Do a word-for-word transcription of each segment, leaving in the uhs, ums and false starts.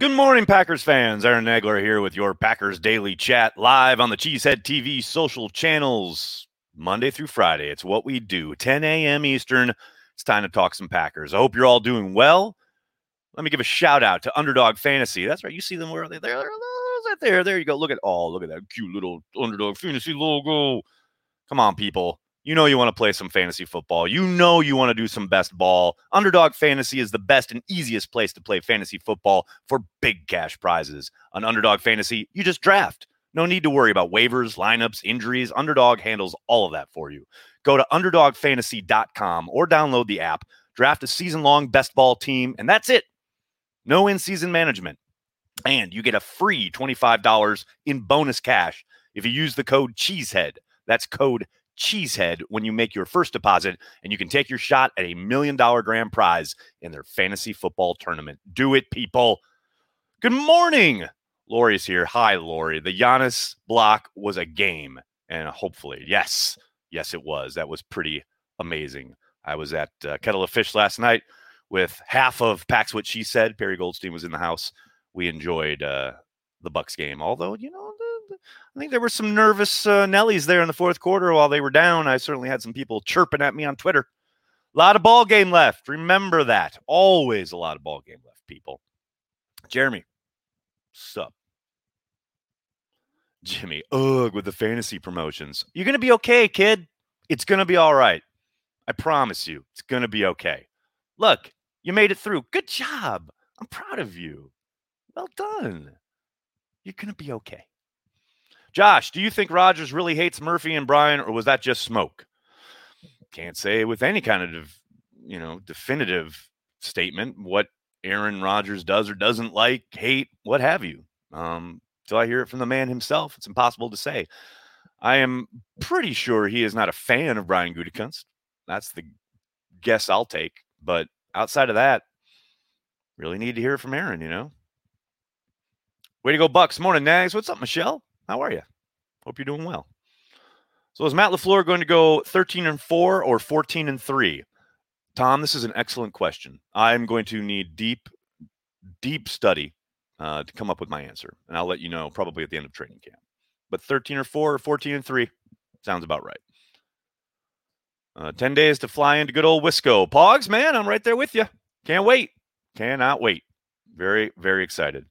Good morning, Packers fans. Aaron Nagler here with your Packers Daily Chat live on the Cheesehead T V social channels Monday through Friday. It's what we do, ten a.m. Eastern. It's time to talk some Packers. I hope you're all doing well. Let me give a shout out to Underdog Fantasy. That's right. You see them where they there, right there. There you go. Look at all. Oh, look at that cute little Underdog Fantasy logo. Come on, people. You know you want to play some fantasy football. You know you want to do some best ball. Underdog Fantasy is the best and easiest place to play fantasy football for big cash prizes. On Underdog Fantasy, you just draft. No need to worry about waivers, lineups, injuries. Underdog handles all of that for you. Go to underdog fantasy dot com or download the app, draft a season-long best ball team, and that's it. No in-season management. And you get a free twenty-five dollars in bonus cash if you use the code CHEESEHEAD. That's code CHEESEHEAD when you make your first deposit, and you can take your shot at a million dollar grand prize in their fantasy football tournament. Do it, people. Good morning. Lori's here. Hi, Lori. The Giannis block was a game, and hopefully, yes, yes, it was. That was pretty amazing. I was at uh, Kettle of Fish last night with half of Pack's What She Said. Perry Goldstein was in the house. We enjoyed uh, the Bucks game, although, you know, the, the, I think there were some nervous uh, Nellies there in the fourth quarter while they were down. I certainly had some people chirping at me on Twitter. A lot of ball game left. Remember that. Always a lot of ball game left, people. Jeremy, sup? Jimmy, ugh, with the fantasy promotions. You're going to be okay, kid. It's going to be all right. I promise you, it's going to be okay. Look, you made it through. Good job. I'm proud of you. Well done. You're going to be okay. Josh, do you think Rodgers really hates Murphy and Brian, or was that just smoke? Can't say with any kind of, you know, definitive statement what Aaron Rodgers does or doesn't like, hate, what have you. Um, till I hear it from the man himself, it's impossible to say. I am pretty sure he is not a fan of Brian Gutekunst. That's the guess I'll take. But outside of that, really need to hear it from Aaron, you know? Way to go, Bucks. Morning, Nags. What's up, Michelle? How are you? Hope you're doing well. So is Matt LaFleur going to go thirteen and four or fourteen and three? Tom, this is an excellent question. I'm going to need deep, deep study uh, to come up with my answer. And I'll let you know probably at the end of training camp. But thirteen or four or fourteen and three sounds about right. Uh, ten days to fly into good old Wisco. Pogs, man, I'm right there with you. Can't wait. Cannot wait. Very, very excited.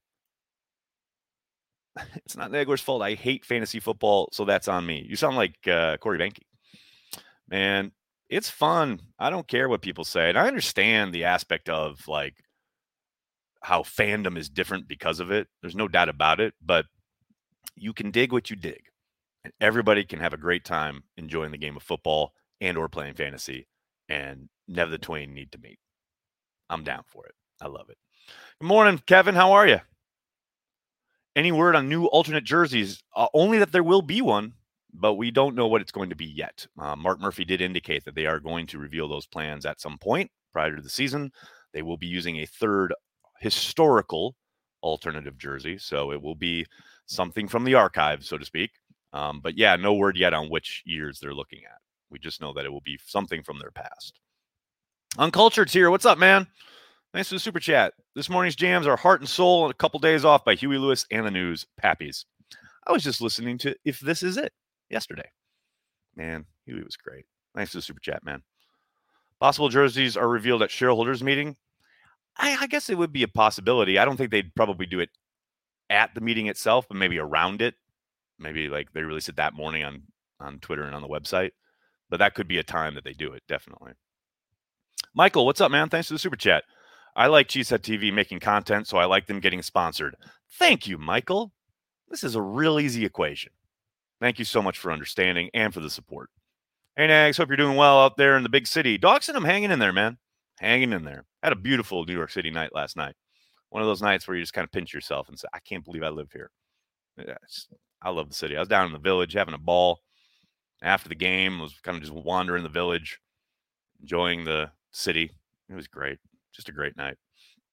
It's not Nagler's fault. I hate fantasy football, so that's on me. You sound like uh, Corey Banke. Man, it's fun. I don't care what people say. And I understand the aspect of, like, how fandom is different because of it. There's no doubt about it. But you can dig what you dig. And everybody can have a great time enjoying the game of football and or playing fantasy. And never the twain need to meet. I'm down for it. I love it. Good morning, Kevin. How are you? Any word on new alternate jerseys? Uh, only that there will be one, but we don't know what it's going to be yet. Uh, Mark Murphy did indicate that they are going to reveal those plans at some point prior to the season. They will be using a third historical alternative jersey, so it will be something from the archives, so to speak. Um, but yeah, no word yet on which years they're looking at. We just know that it will be something from their past. Uncultured's here. What's up, man? Thanks for the super chat. This morning's jams are Heart and Soul and a couple days off by Huey Lewis and the News. Pappies. I was just listening to If This Is It yesterday. Man, Huey was great. Thanks for the super chat, man. Possible jerseys are revealed at shareholders meeting. I, I guess it would be a possibility. I don't think they'd probably do it at the meeting itself, but maybe around it. Maybe like they release it that morning on, on Twitter and on the website. But that could be a time that they do it, definitely. Michael, what's up, man? Thanks for the super chat. I like Cheesehead T V making content, so I like them getting sponsored. Thank you, Michael. This is a real easy equation. Thank you so much for understanding and for the support. Hey, Nags, hope you're doing well out there in the big city. Dawson, I'm hanging in there, man. Hanging in there. Had a beautiful New York City night last night. One of those nights where you just kind of pinch yourself and say, I can't believe I live here. Yes, I love the city. I was down in the village having a ball. After the game, I was kind of just wandering the village, enjoying the city. It was great. Just a great night.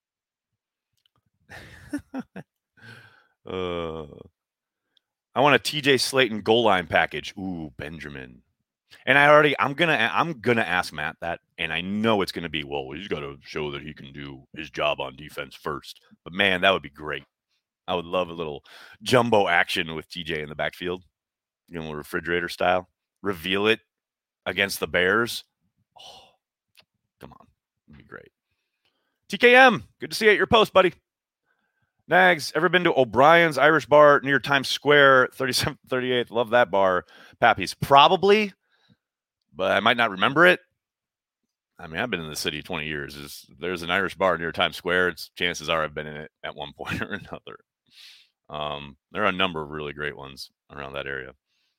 uh, I want a T J Slayton goal line package. Ooh, Benjamin. And I already, I'm gonna, I'm gonna ask Matt that And I know it's going to be, well, he's got to show that he can do his job on defense first. But man, that would be great. I would love a little jumbo action with T J in the backfield, you know, refrigerator style. Reveal it against the Bears. Oh, come on. It'd be great. T K M, good to see you at your post, buddy. Nags, ever been to O'Brien's Irish Bar near Times Square, thirty-seventh, thirty-eighth? Love that bar. Pappy's, probably, but I might not remember it. I mean, I've been in the city twenty years. There's, there's an Irish bar near Times Square. It's, chances are I've been in it at one point or another. Um, there are a number of really great ones around that area.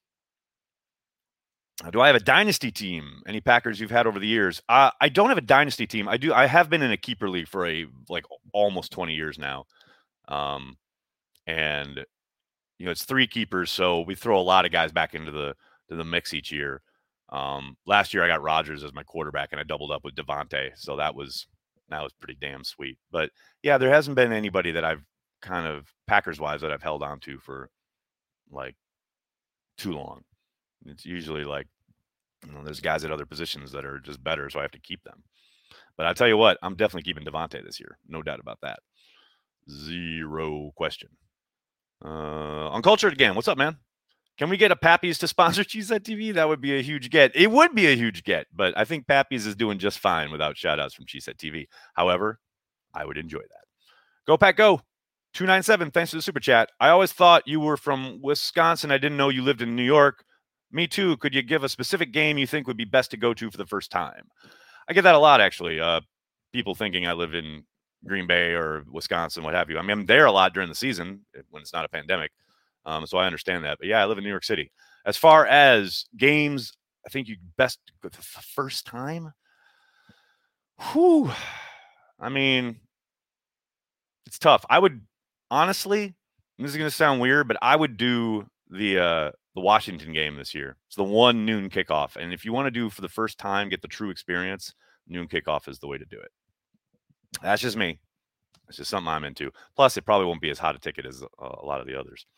Uh, do I have a dynasty team? Any Packers you've had over the years? Uh, I don't have a dynasty team. I do. I have been in a keeper league for a like almost twenty years now. Um, and you know, it's three keepers, so we throw a lot of guys back into the to the mix each year. Um, last year I got Rodgers as my quarterback, and I doubled up with Devontae, so that was that was pretty damn sweet. But yeah, there hasn't been anybody that I've kind of Packers wise that I've held on to for like too long. It's usually like, you know, there's guys at other positions that are just better, so I have to keep them. But I tell you what, I'm definitely keeping Devontae this year, no doubt about that. Zero question. Uh, Uncultured again, what's up, man? Can we get a Pappy's to sponsor Cheesehead T V? That would be a huge get. It would be a huge get, but I think Pappy's is doing just fine without shout-outs from Cheesehead T V. However, I would enjoy that. Go, Pack, go. two ninety-seven, thanks for the super chat. I always thought you were from Wisconsin. I didn't know you lived in New York. Me too. Could you give a specific game you think would be best to go to for the first time? I get that a lot, actually. Uh, people thinking I live in Green Bay or Wisconsin, what have you. I mean, I'm there a lot during the season when it's not a pandemic. Um, so I understand that. But yeah, I live in New York City. As far as games, I think you best go the first time. Whew. I mean, it's tough. I would honestly, this is going to sound weird, but I would do the uh, the Washington game this year. It's the one noon kickoff. And if you want to do for the first time, get the true experience, noon kickoff is the way to do it. That's just me. It's just something I'm into. Plus, it probably won't be as hot a ticket as a, a lot of the others.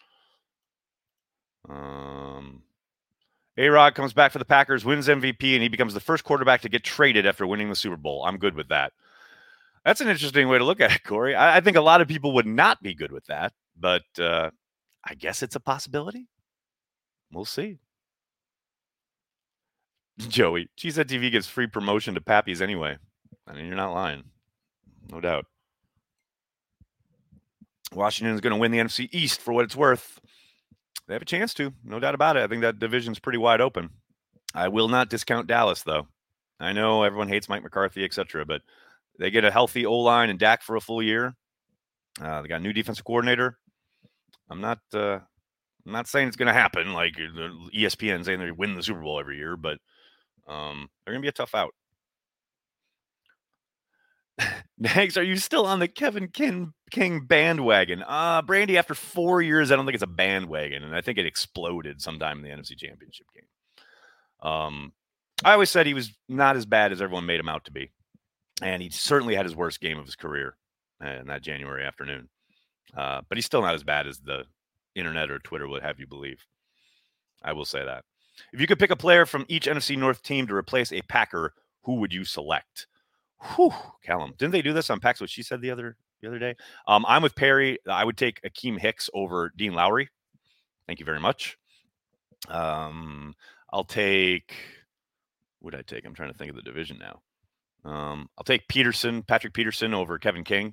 Um, A-Rod comes back for the Packers, wins M V P, and he becomes the first quarterback to get traded after winning the Super Bowl. I'm good with that. That's an interesting way to look at it, Corey. I, I think a lot of people would not be good with that, but uh, I guess it's a possibility. We'll see. Joey, Cheesehead T V gives free promotion to Pappy's anyway. I mean, you're not lying. No doubt. Washington's going to win the N F C East for what it's worth. They have a chance to, no doubt about it. I think that division's pretty wide open. I will not discount Dallas, though. I know everyone hates Mike McCarthy, et cetera, but they get a healthy O-line and Dak for a full year. Uh, they got a new defensive coordinator. I'm not uh, I'm not saying it's going to happen like E S P N saying they win the Super Bowl every year, but um, they're going to be a tough out. Nags, are you still on the Kevin King, King bandwagon? Uh, Brandy, after four years, I don't think it's a bandwagon, and I think it exploded sometime in the N F C Championship game. Um, I always said he was not as bad as everyone made him out to be, and he certainly had his worst game of his career in that January afternoon. Uh, but he's still not as bad as the internet or Twitter would have you believe. I will say that. If you could pick a player from each N F C North team to replace a Packer, who would you select? Whew, Callum. Didn't they do this on Pax, what she said the other the other day? Um, I'm with Perry. I would take Akeem Hicks over Dean Lowry. Thank you very much. Um, I'll take what would I take? I'm trying to think of the division now. Um, I'll take Peterson, Patrick Peterson over Kevin King.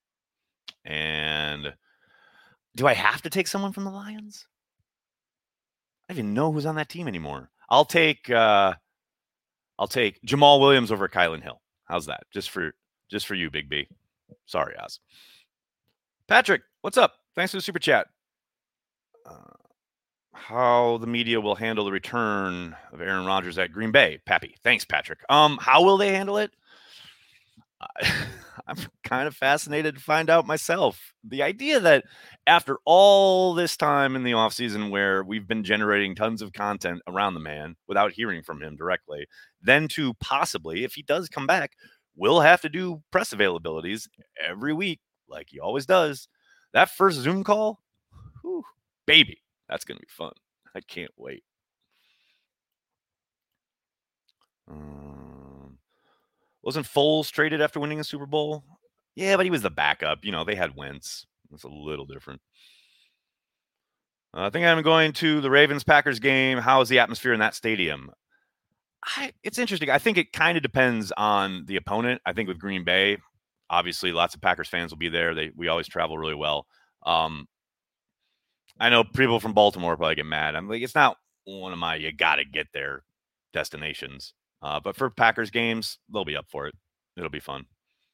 And do I have to take someone from the Lions? I don't even know who's on that team anymore. I'll take uh, I'll take Jamal Williams over Kylan Hill. How's that? Just for just for you, Big B. Sorry, Oz. Patrick, what's up? Thanks for the super chat. Uh, how the media will handle the return of Aaron Rodgers at Green Bay. Pappy. Thanks, Patrick. Um, how will they handle it? Uh, I'm kind of fascinated to find out myself. The idea that after all this time in the offseason where we've been generating tons of content around the man without hearing from him directly, then to possibly, if he does come back, we'll have to do press availabilities every week like he always does. That first Zoom call, whew, baby, that's going to be fun. I can't wait. Um, Wasn't Foles traded after winning a Super Bowl? Yeah, but he was the backup. You know, they had Wentz. It's a little different. Uh, I think I'm going to the Ravens-Packers game. How is the atmosphere in that stadium? I, it's interesting. I think it kind of depends on the opponent. I think with Green Bay, obviously lots of Packers fans will be there. They we always travel really well. Um, I know people from Baltimore probably get mad. I'm like, it's not one of my you got to get there destinations. Uh, but for Packers games, they'll be up for it. It'll be fun.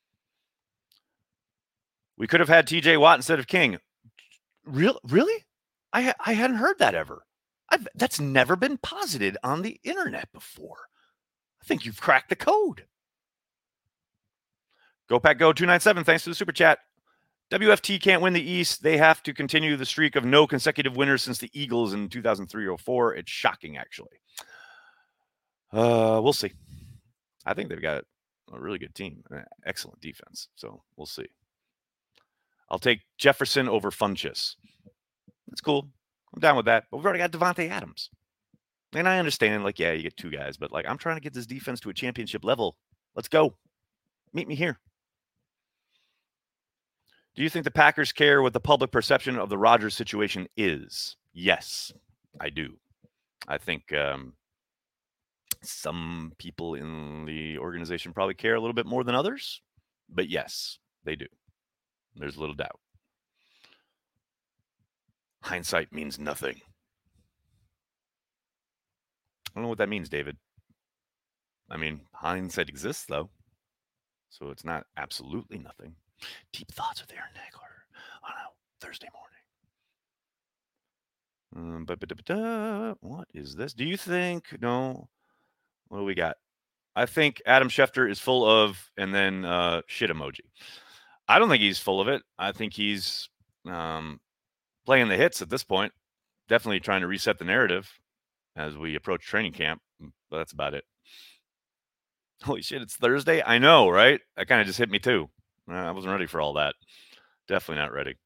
We could have had T J Watt instead of King. Real, really? I ha- I hadn't heard that ever. I've, that's never been posited on the internet before. I think you've cracked the code. Go Pack Go two ninety-seven. Thanks for the super chat. W F T can't win the East. They have to continue the streak of no consecutive winners since the Eagles in two thousand three oh four. It's shocking, actually. Uh, we'll see. I think they've got a really good team, excellent defense. So we'll see. I'll take Jefferson over Funchess. That's cool. I'm down with that. But we've already got Devontae Adams. And I understand, like, yeah, you get two guys, but like, I'm trying to get this defense to a championship level. Let's go. Meet me here. Do you think the Packers care what the public perception of the Rodgers situation is? Yes, I do. I think um, some people in the organization probably care a little bit more than others, but yes, they do. There's little doubt. Hindsight means nothing. I don't know what that means, David. I mean, hindsight exists, though, so it's not absolutely nothing. Deep thoughts with Aaron Nagler on a Thursday morning. Um, but, but, but, uh, what is this? Do you think? No. What do we got? I think Adam Schefter is full of, and then uh, shit emoji. I don't think he's full of it. I think he's um, playing the hits at this point. Definitely trying to reset the narrative as we approach training camp. But that's about it. Holy shit, it's Thursday? I know, right? That kind of just hit me too. I wasn't ready for all that. Definitely not ready.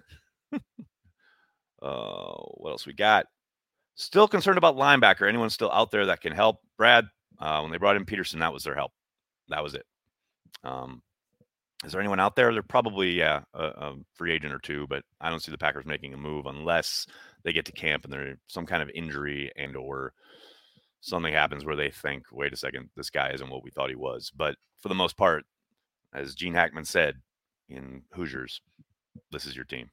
uh, what else we got? Still concerned about linebacker. Anyone still out there that can help? Brad, uh, when they brought in Peterson, that was their help. That was it. Um, is there anyone out there? They're probably, yeah, a, a free agent or two, but I don't see the Packers making a move unless they get to camp and there's some kind of injury and or something happens where they think, wait a second, this guy isn't what we thought he was. But for the most part, as Gene Hackman said in Hoosiers, this is your team.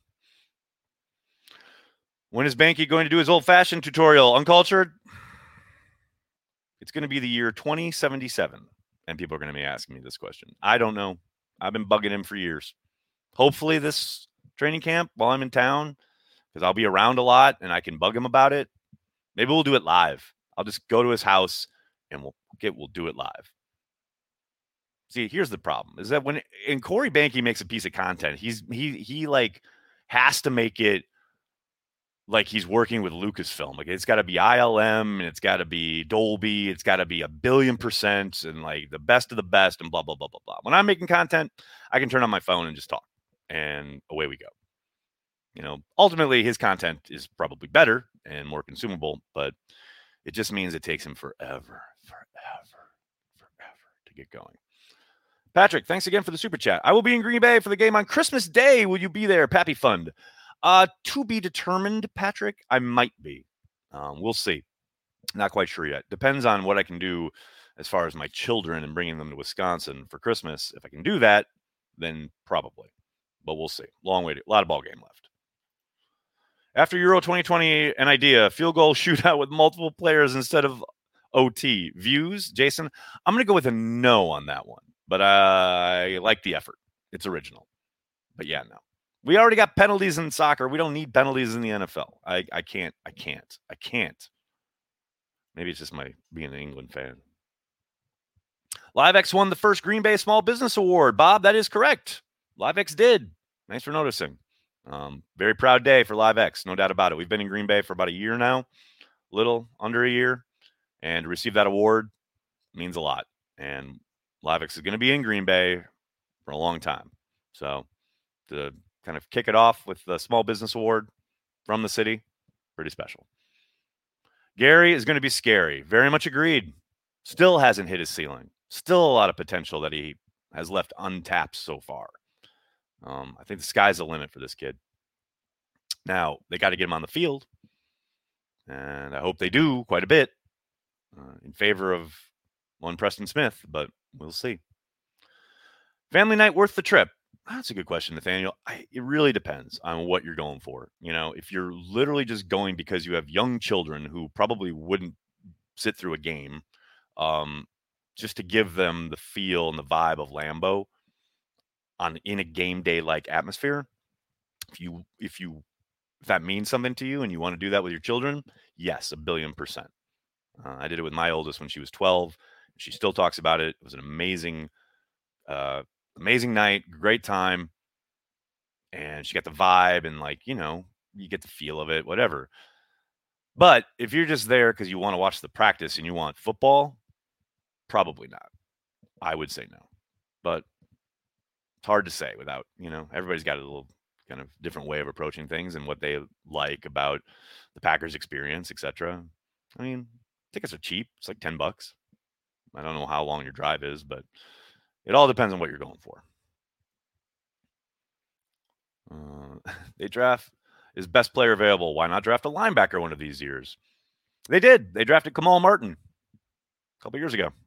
When is Banky going to do his old-fashioned tutorial? Uncultured? It's going to be the year twenty seventy-seven, and people are going to be asking me this question. I don't know. I've been bugging him for years. Hopefully this training camp while I'm in town, because I'll be around a lot, and I can bug him about it. Maybe we'll do it live. I'll just go to his house, and we'll get we'll do it live. See, here's the problem: is that when and Corey Banky makes a piece of content, he's he he like has to make it like he's working with Lucasfilm. Like it's got to be I L M and it's got to be Dolby. It's got to be a billion percent and like the best of the best and blah, blah, blah, blah, blah. When I'm making content, I can turn on my phone and just talk and away we go. You know, ultimately his content is probably better and more consumable, but it just means it takes him forever, forever, forever to get going. Patrick, thanks again for the super chat. I will be in Green Bay for the game on Christmas Day. Will you be there? Pappy Fund. Uh, to be determined, Patrick. I might be. Um, we'll see. Not quite sure yet. Depends on what I can do as far as my children and bringing them to Wisconsin for Christmas. If I can do that, then probably. But we'll see. Long way to, a lot of ball game left. After Euro twenty twenty, an idea. Field goal shootout with multiple players instead of O T. Views, Jason? I'm going to go with a no on that one. But I like the effort. It's original. But yeah, no. We already got penalties in soccer. We don't need penalties in the N F L. I, I can't. I can't. I can't. Maybe it's just my being an England fan. LiveX won the first Green Bay Small Business Award. Bob, that is correct. LiveX did. Thanks for noticing. Um, very proud day for LiveX. No doubt about it. We've been in Green Bay for about a year now. Little under a year. And to receive that award means a lot. And LiveX is going to be in Green Bay for a long time. So to kind of kick it off with the Small Business Award from the city, pretty special. Gary is going to be scary. Very much agreed. Still hasn't hit his ceiling. Still a lot of potential that he has left untapped so far. Um, I think the sky's the limit for this kid. Now, they got to get him on the field, and I hope they do quite a bit uh, in favor of one Preston Smith, but we'll see. Family night worth the trip? That's a good question, Nathaniel. I, it really depends on what you're going for. You know, if you're literally just going because you have young children who probably wouldn't sit through a game, um, just to give them the feel and the vibe of Lambeau on in a game day like atmosphere. If you if you if that means something to you and you want to do that with your children, yes, a billion percent. Uh, I did it with my oldest when she was twelve. She still talks about it. It was an amazing, uh, amazing night, great time, and she got the vibe and like you know you get the feel of it, whatever. But if you're just there because you want to watch the practice and you want football, probably not. I would say no, but it's hard to say without you know everybody's got a little kind of different way of approaching things and what they like about the Packers experience, et cetera. I mean, tickets are cheap. It's like ten bucks. I don't know how long your drive is, but it all depends on what you're going for. Uh, they draft is best player available. Why not draft a linebacker one of these years? They did. They drafted Kamal Martin a couple years ago.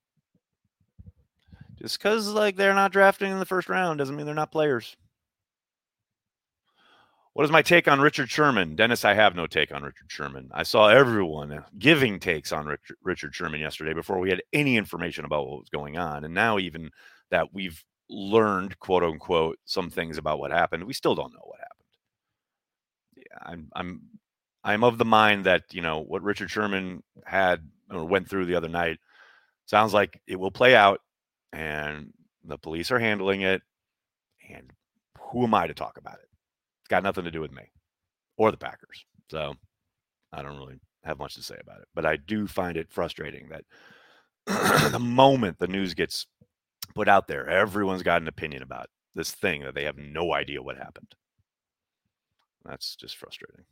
Just because like they're not drafting in the first round doesn't mean they're not players. What is my take on Richard Sherman? Dennis, I have no take on Richard Sherman. I saw everyone giving takes on Richard, Richard Sherman yesterday before we had any information about what was going on. And now even that we've learned, quote unquote, some things about what happened, we still don't know what happened. Yeah, I'm I'm I'm of the mind that, you know, what Richard Sherman had or went through the other night sounds like it will play out and the police are handling it. And who am I to talk about it? It's got nothing to do with me or the Packers. So I don't really have much to say about it. But I do find it frustrating that the moment the news gets put out there, everyone's got an opinion about this thing that they have no idea what happened. That's just frustrating.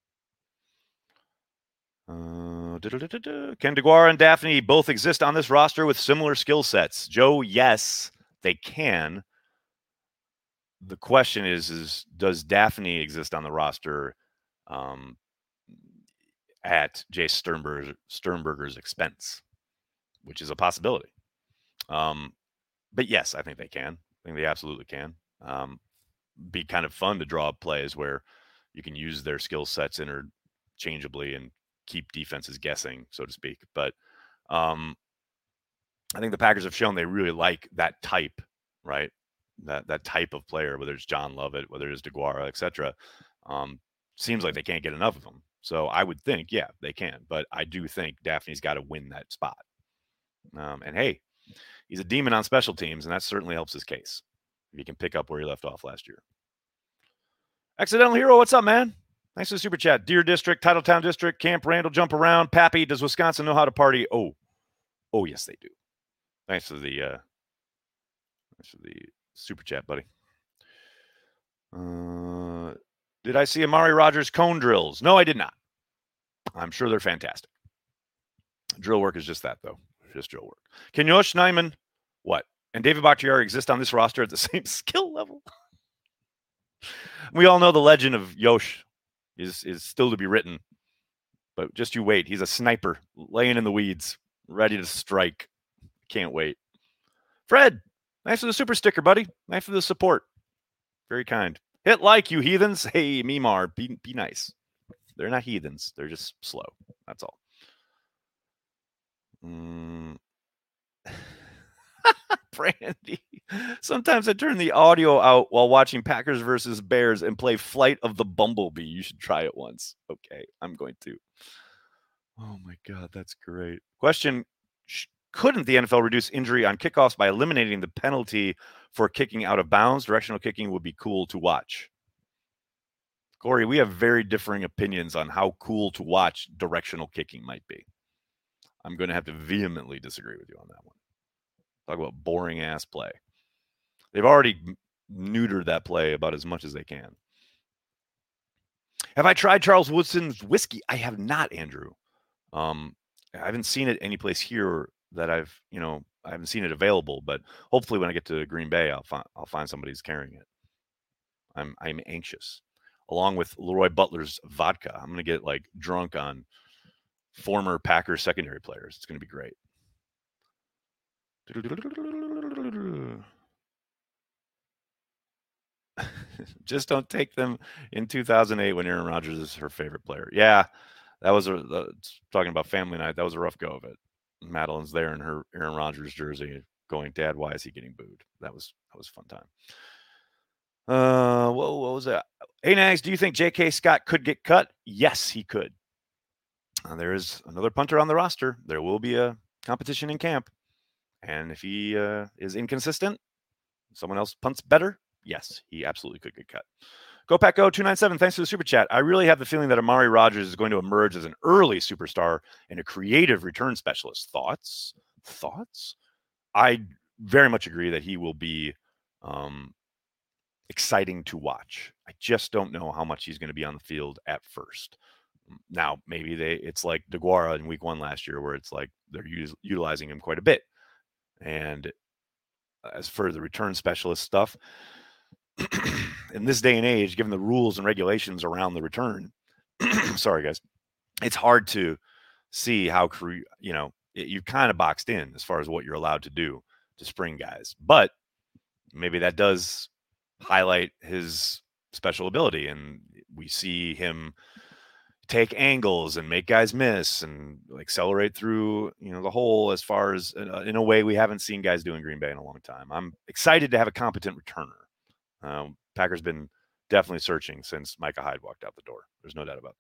Uh, Ken DeGuara and Daphne both exist on this roster with similar skill sets. Joe, yes, they can. The question is, is does Daphne exist on the roster um, at Jace Sternberger's, Sternberger's expense, which is a possibility. Um, but yes, I think they can. I think they absolutely can. Um, be kind of fun to draw up plays where you can use their skill sets interchangeably and keep defenses guessing, so to speak. But um, I think the Packers have shown they really like that type, right? That that type of player, whether it's John Lovett, whether it's DeGuara, et cetera. Um, seems like they can't get enough of them. So I would think, yeah, they can. But I do think Daphne's got to win that spot. Um, and hey, he's a demon on special teams, and that certainly helps his case. If he can pick up where he left off last year. Accidental Hero, what's up, man? Thanks for the super chat. Deer District, Titletown District, Camp Randall, jump around. Pappy, does Wisconsin know how to party? Oh, oh yes, they do. Thanks for the uh, thanks for the super chat, buddy. Uh, did I see Amari Rogers cone drills? No, I did not. I'm sure they're fantastic. Drill work is just that, though. Just drill work. Can Yosh Nijman, what? And David Bakhtiari exist on this roster at the same skill level? We all know the legend of Yosh is, is still to be written. But just you wait. He's a sniper laying in the weeds, ready to strike. Can't wait. Fred, thanks for the super sticker, buddy. Thanks for the support. Very kind. Hit like, you heathens. Hey, Mimar, be, be nice. They're not heathens. They're just slow. That's all. Mm. Brandy. Sometimes I turn the audio out while watching Packers versus Bears and play Flight of the Bumblebee. You should try it once. Okay, I'm going to. Oh my God, that's great. Question. Couldn't the N F L reduce injury on kickoffs by eliminating the penalty for kicking out of bounds? Directional kicking would be cool to watch. Corey, we have very differing opinions on how cool to watch directional kicking might be. I'm going to have to vehemently disagree with you on that one. Talk about boring ass play. They've already neutered that play about as much as they can. Have I tried Charles Woodson's whiskey? I have not, Andrew. Um, I haven't seen it anyplace here that I've, you know, I haven't seen it available, but hopefully when I get to Green Bay, I'll find I'll find somebody who's carrying it. I'm I'm anxious, along with Leroy Butler's vodka. I'm gonna get like drunk on former Packers secondary players. It's gonna be great. Just don't take them in two thousand eight when Aaron Rodgers is her favorite player. Yeah, that was a uh, talking about family night. That was a rough go of it. Madeline's there in her Aaron Rodgers jersey, going, "Dad, why is he getting booed?" That was that was a fun time. Uh, whoa, what was that? Hey, Nags, do you think J K. Scott could get cut? Yes, he could. Uh, there is another punter on the roster. There will be a competition in camp, and if he uh, is inconsistent, someone else punts better. Yes, he absolutely could get cut. Go Pack Go two nine seven. Thanks for the super chat. I really have the feeling that Amari Rodgers is going to emerge as an early superstar and a creative return specialist. Thoughts? Thoughts? I very much agree that he will be um, exciting to watch. I just don't know how much he's going to be on the field at first. Now, maybe they it's like DeGuara in week one last year, where it's like they're us, utilizing him quite a bit. And as for the return specialist stuff, in this day and age, given the rules and regulations around the return, sorry guys, it's hard to see how cre- you know it, you're kind of boxed in as far as what you're allowed to do to spring guys. But maybe that does highlight his special ability, and we see him take angles and make guys miss and accelerate through, you know, the hole as far as uh, in a way we haven't seen guys do in Green Bay in a long time. I'm excited to have a competent returner. Um, Packers been definitely searching since Micah Hyde walked out the door. There's no doubt about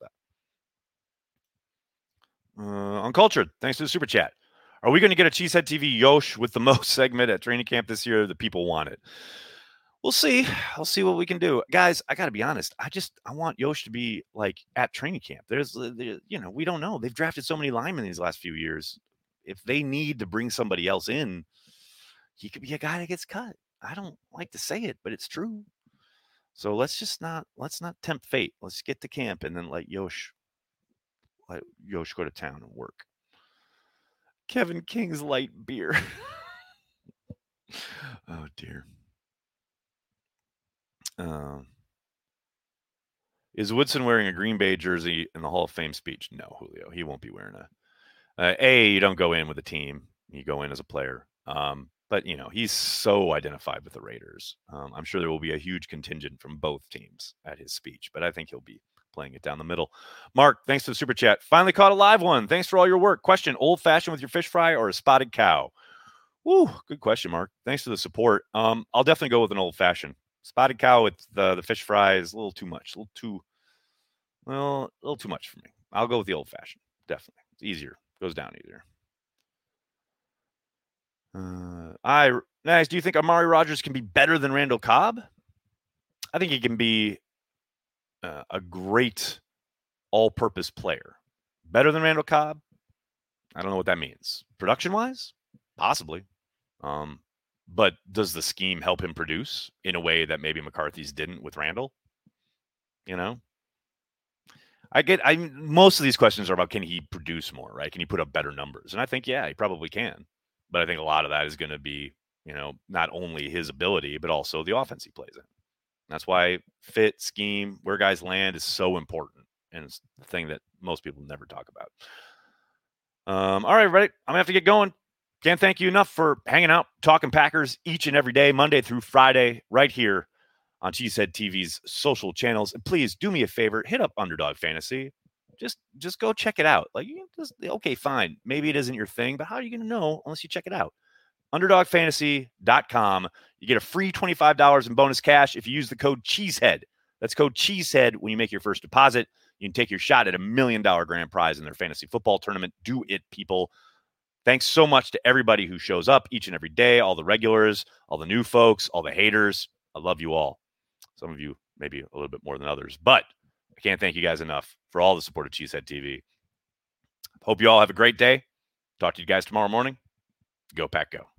that. Uh, Uncultured, thanks to the super chat. Are we going to get a Cheesehead T V Yosh with the most segment at training camp this year? The people want it. We'll see. I'll see what we can do. Guys, I got to be honest. I just, I want Yosh to be like at training camp. There's, you know, we don't know. They've drafted so many linemen these last few years. If they need to bring somebody else in, he could be a guy that gets cut. I don't like to say it, but it's true. So let's just not, let's not tempt fate. Let's get to camp and then let Yosh, let Yosh go to town and work. Kevin King's light beer. Oh, dear. Uh, is Woodson wearing a Green Bay jersey in the Hall of Fame speech? No, Julio. He won't be wearing a. Uh, a, you don't go in with a team. You go in as a player. Um, but, you know, he's so identified with the Raiders. Um, I'm sure there will be a huge contingent from both teams at his speech, but I think he'll be playing it down the middle. Mark, thanks for the super chat. Finally caught a live one. Thanks for all your work. Question, old-fashioned with your fish fry or a spotted cow? Woo, good question, Mark. Thanks for the support. Um, I'll definitely go with an old-fashioned. Spotted cow with the, the fish fry is a little too much. A little too, well, a little too much for me. I'll go with the old-fashioned. Definitely. It's easier. Goes down easier. Uh, I nice. Do you think Amari Rodgers can be better than Randall Cobb? I think he can be uh, a great all-purpose player. Better than Randall Cobb? I don't know what that means. Production-wise? Possibly. Um, but does the scheme help him produce in a way that maybe McCarthy's didn't with Randall? You know? I get I most of these questions are about, can he produce more, right? Can he put up better numbers? And I think, yeah, he probably can. But I think a lot of that is going to be, you know, not only his ability, but also the offense he plays in. That's why fit, scheme, where guys land is so important. And it's the thing that most people never talk about. Um, all right, everybody. I'm going to have to get going. Can't thank you enough for hanging out, talking Packers each and every day, Monday through Friday, right here on Cheesehead T V's social channels. And please do me a favor, hit up Underdog Fantasy. Just just go check it out. Like, you just, okay, fine. Maybe it isn't your thing, but how are you going to know unless you check it out? underdog fantasy dot com. You get a free twenty-five dollars in bonus cash if you use the code Cheesehead. That's code Cheesehead when you make your first deposit. You can take your shot at a million dollar grand prize in their fantasy football tournament. Do it, people. Thanks so much to everybody who shows up each and every day, all the regulars, all the new folks, all the haters. I love you all. Some of you maybe a little bit more than others, but I can't thank you guys enough for all the support of Cheesehead T V. Hope you all have a great day. Talk to you guys tomorrow morning. Go Pack Go.